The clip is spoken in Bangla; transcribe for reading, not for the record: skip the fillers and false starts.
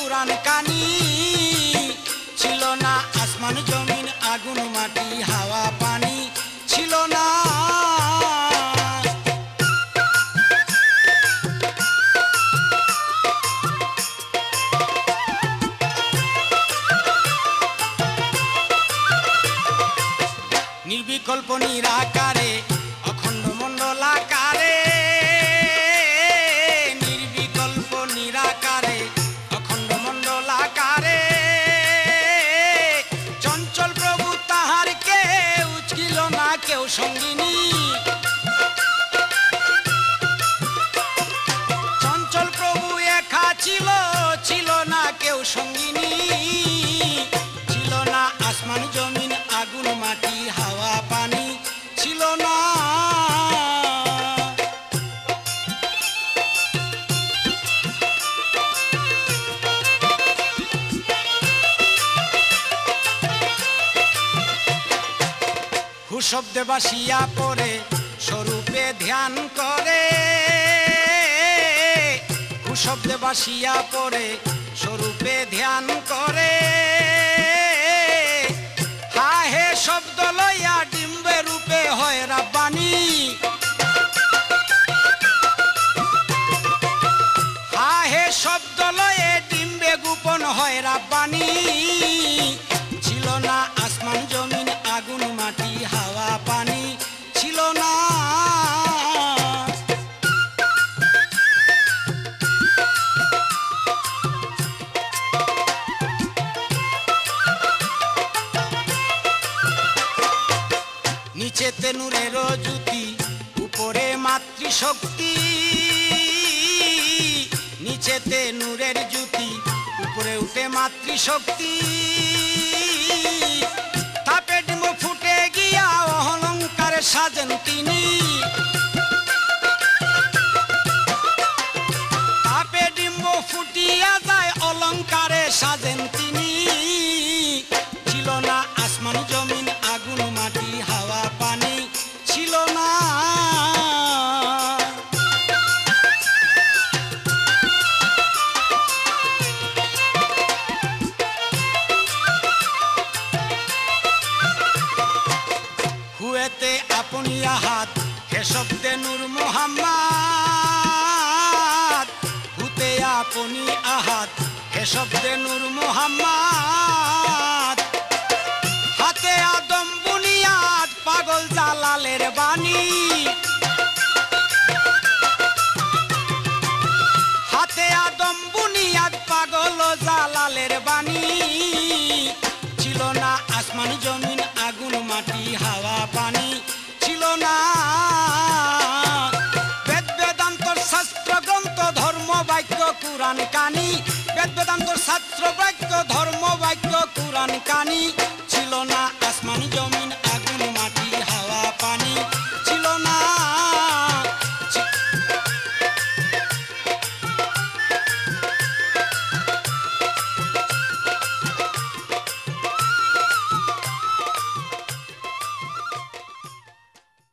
কুরআন কানি, ছিল না আসমান জমিন আগুন মাটি হাওয়া পানি, ছিল না। নির্বিকল্প নিরাকারে অখণ্ড মণ্ডলাকারে, নির্বিকল্প নিরাকারে অখণ্ড মণ্ডলাকারে, চঞ্চল প্রভু তাহার কেউ ছিল না কেউ সঙ্গিনী, চঞ্চল প্রভু একা ছিল, ছিল না কেউ সঙ্গিনী, ছিল না আসমান জমিন আগুন মাটি হাওয়া পানি, ছিল না। হু শব্দে বাসিয়া পড়ে স্বরূপে ধ্যান করে, হু শব্দে বাসিয়া পড়ে স্বরূপে ধ্যান করে, হা হে শব্দ লইয়া ডিম্বে রূপে হয় রাব্বানী, হা হে শব্দ লয়ে ডিম্বে গোপন হয় রাব্বানী, ছিল না আসমান জমিন আগুন মাটি হাওয়া পানি, ছিল না। নিচেতে নূরের জ্যোতি উপরে মাতৃশক্তি, নিচেতে নূরের জ্যোতি উপরে উঠে মাতৃশক্তি, তাপে ডিম্ব ফুটে গিয়া অলঙ্কারে সাজেন তিনি, তাপে ডিম্ব ফুটিয়া যায় অলঙ্কারে সাজেন তিনি, ছিল না আসমান জমিন আগুন মাটি হাওয়া পানি, ছিল না। হুয়েতে আপনি আহাত হে শব্দে নূর মুহাম্মদ, হুতে আপনি আহাত হে শব্দে নূর মুহাম্মদ, হাতে আদম বুনিয়াদ পাগল জালালের বাণী, হাতে আদম বুনিয়াদ পাগল জালালের বাণী, ছিল না আসমান জমিন আগুন মাটি হাওয়া পানি, ছিল না। বেদ বেদান্তর শাস্ত্র গ্রন্থ ধর্ম বাক্য কুরআন কানি, বেদ বেদান্তর শাস্ত্র বাক্য ধর্ম বাক্য কুরআন কানি, ছিল না আসমান জমিন